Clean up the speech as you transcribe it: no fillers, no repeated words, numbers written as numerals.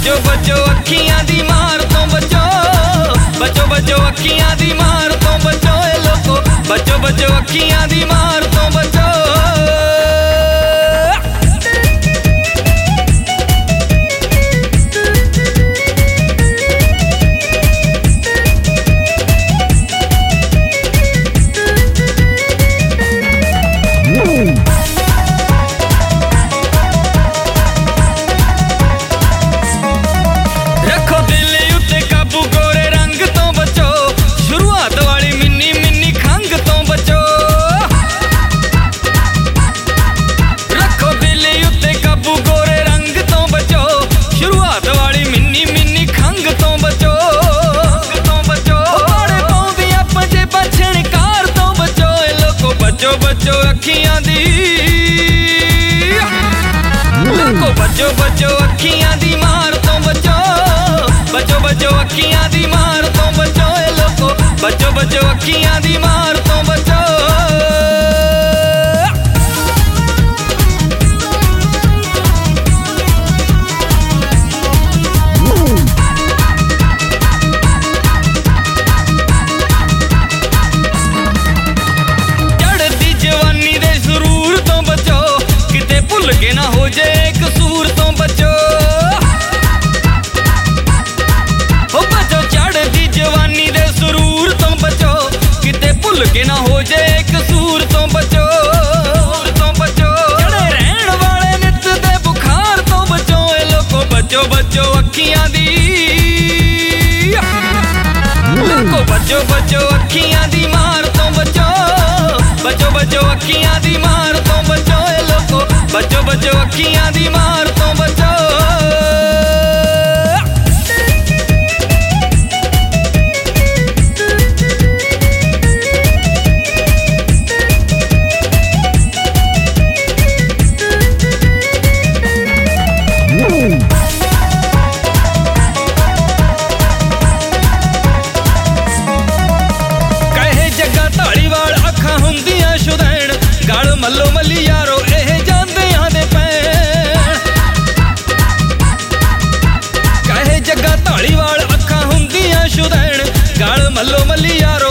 बचो बचो अखियां दी मार तो बचो, बचो बचो अखियां दी मार तो बचो ए लोको, बचो बचो अखियां दी मार तो बचो। बचो अखियां दी लोको, बचो बचो अखियां दी मार तो बचो, बचो बचो अखियां दी मार तो बचो ए लोको, बचो बचो अखियां दी मार तो बचो। के ना हो जाए कसूर तो बचो, हो बचो चढ़दी जवानी दे सुरूर तो बचो, किते भुल के ना हो जाए कसूर तो बचो, तो बचो चढ़े रहन वाले नित दे बुखार तो बचो ए लोको, बचो बचो अखियां दी लोको, बचो बचो अखियां दी मार तो बचो, बचो बचो अखियां दी मार तो बचो ए लोको, बचो बचो अखियां दी मार तो बचो। कहे जग्गा धालीवाल अखां हुंदियां शुदैण, गल मल्लो मल्ली यारो एह धालीवाल अखां हुंदियां शुदैण, गल मल्लो मल्ली यार